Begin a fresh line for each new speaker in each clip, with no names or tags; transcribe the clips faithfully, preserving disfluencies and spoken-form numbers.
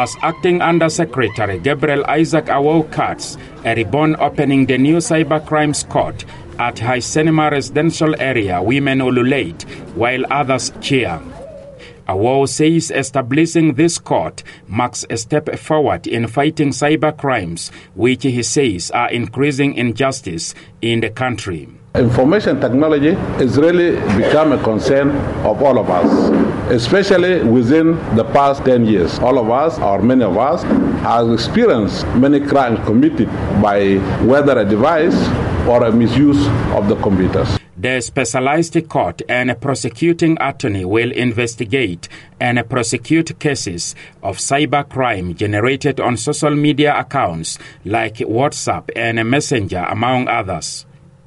as Acting Under-Secretary Gabriel Isaac Awou cuts a ribbon opening the new cybercrimes court at High Cinema residential area, women ululate, while others cheer. Awou says establishing this court marks a step forward in fighting cybercrimes, which he says are increasing injustice in the country.
Information technology has really become a concern of all of us, especially within the past ten years. All of us, or many of us, have experienced many crimes committed by whether a device or a misuse of the computers.
The specialized court and a prosecuting attorney will investigate and prosecute cases of cybercrime generated on social media accounts like WhatsApp and Messenger, among others.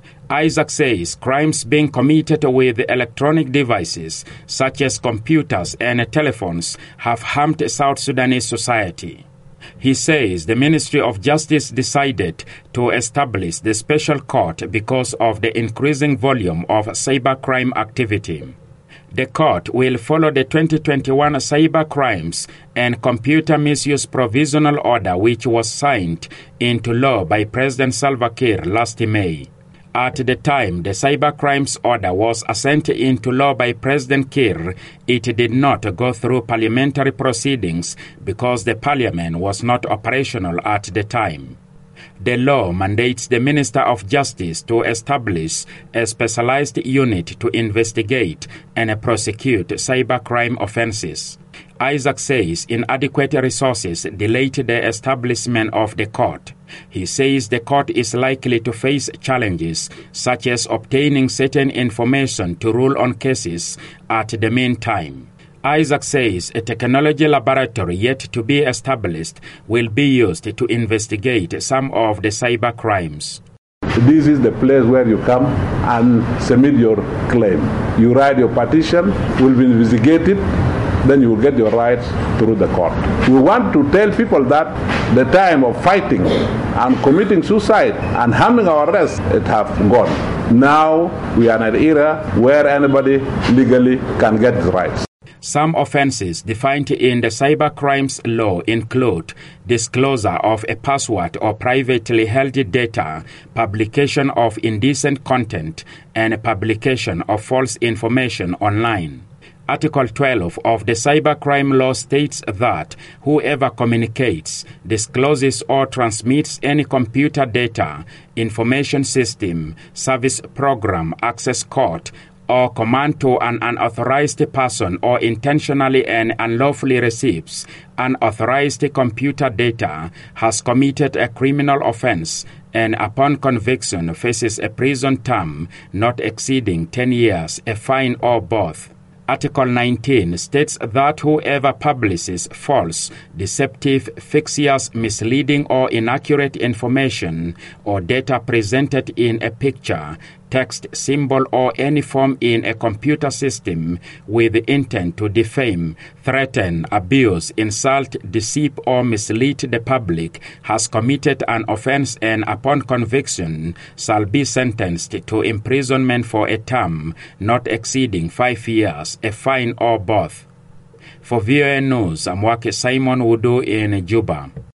Isaac says crimes being committed with electronic devices such as computers and telephones have harmed South Sudanese society. He says the Ministry of Justice decided to establish the special court because of the increasing volume of cybercrime activity. The court will follow the twenty twenty-one Cybercrimes and Computer Misuse Provisional Order, which was signed into law by President Salva Kiir last May. At the time the cybercrimes order was assent into law by President Kiir, it did not go through parliamentary proceedings because the parliament was not operational at the time. The law mandates the Minister of Justice to establish a specialized unit to investigate and prosecute cybercrime offenses. Isaac says inadequate resources delayed the establishment of the court. He says the court is likely to face challenges such as obtaining certain information to rule on cases at the meantime. Isaac says a technology laboratory yet to be established will be used to investigate some of the cyber crimes.
This is the place where you come and submit your claim. You write your petition, will be investigated, then you will get your rights through the court. We want to tell people that the time of fighting and committing suicide and harming our rest, it have gone. Now we are in an era where anybody legally can get his rights.
Some offenses defined in the cybercrimes law include disclosure of a password or privately held data, publication of indecent content, and publication of false information online. Article twelve of the cybercrime law states that whoever communicates, discloses or transmits any computer data, information system, service program, access code, or command to an unauthorized person or intentionally and unlawfully receives unauthorized computer data has committed a criminal offense and upon conviction faces a prison term not exceeding ten years, a fine or both. Article nineteen states that whoever publishes false, deceptive, fictitious, misleading, or inaccurate information or data presented in a picture, text, symbol, or any form in a computer system with the intent to defame, threaten, abuse, insult, deceive, or mislead the public has committed an offense and upon conviction shall be sentenced to imprisonment for a term not exceeding five years, a fine or both. For V O A News, I'm Wake Simon Wudu in Juba.